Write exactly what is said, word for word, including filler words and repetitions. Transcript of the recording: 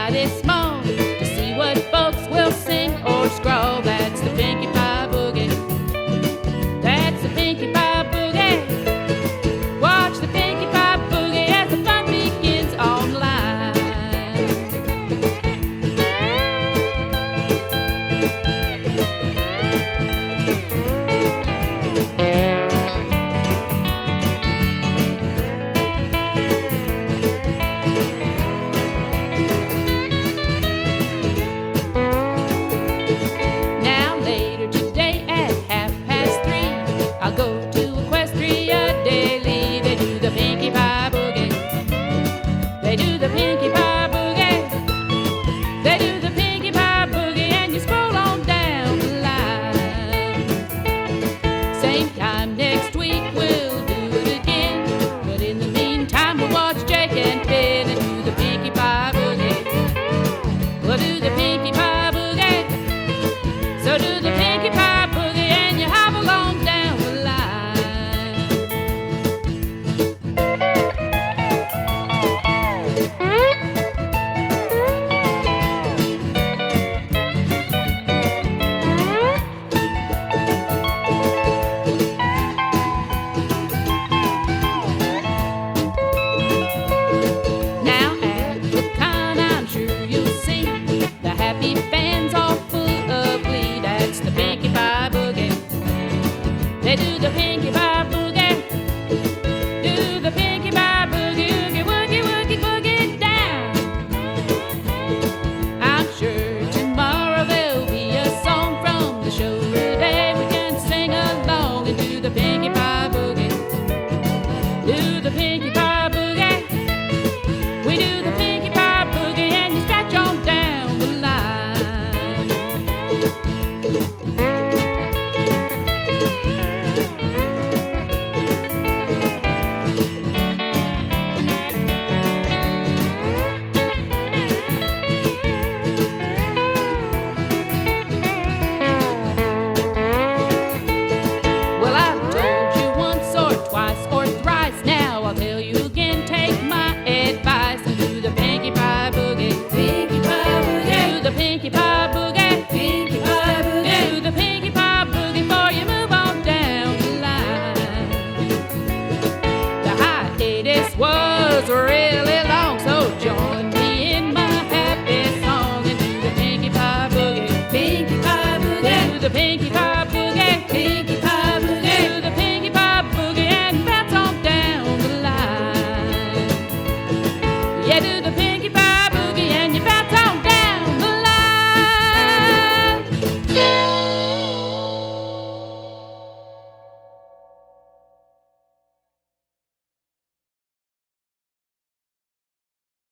try this song to see what folks will sing or scrawl. That's the Pinkie Pie Boogie. That's the Pinkie Pie Boogie. Watch the Pinkie Pie Boogie as the fun begins online. Now later today at half past three, I'll go to Equestria Daily. They do the Pinkie Pie Boogie. They do the Pinkie Pie Boogie. They do the Pinkie Pie Boogie, and you scroll on down the line. Same time next week we'll do it again, but in the meantime we'll watch Jake and Ben and do the Pinkie Pie Boogie. We'll do the Pinkie Pie Boogie. So do the Pinkie Pie Boogie, and you hop along down the line. Now at the con, I'm sure you'll see the happy fans all full of glee. That's the Pinkie Pie Boogie. They do the Pinkie Pie Boogie. Do the Pinkie Pie Boogie. Oogie woogie woogie boogie down. I'm sure tomorrow there'll be a song from the show today. We can sing along and do the Pinkie Pie Boogie. Do the Pinkie Pie Boogie. We do the Pinkie Pie Boogie, and you scratch on down the line. Well, I've told you once or twice or thrice. Now I'll tell you again. Take my advice and do the Pinkie Pie Boogie. Pinkie Pie Boogie. Do the Pinkie Pie Boogie. Pinkie Pie Boogie. Do the Pinkie Pie Boogie before you move on down the line. The hiatus was really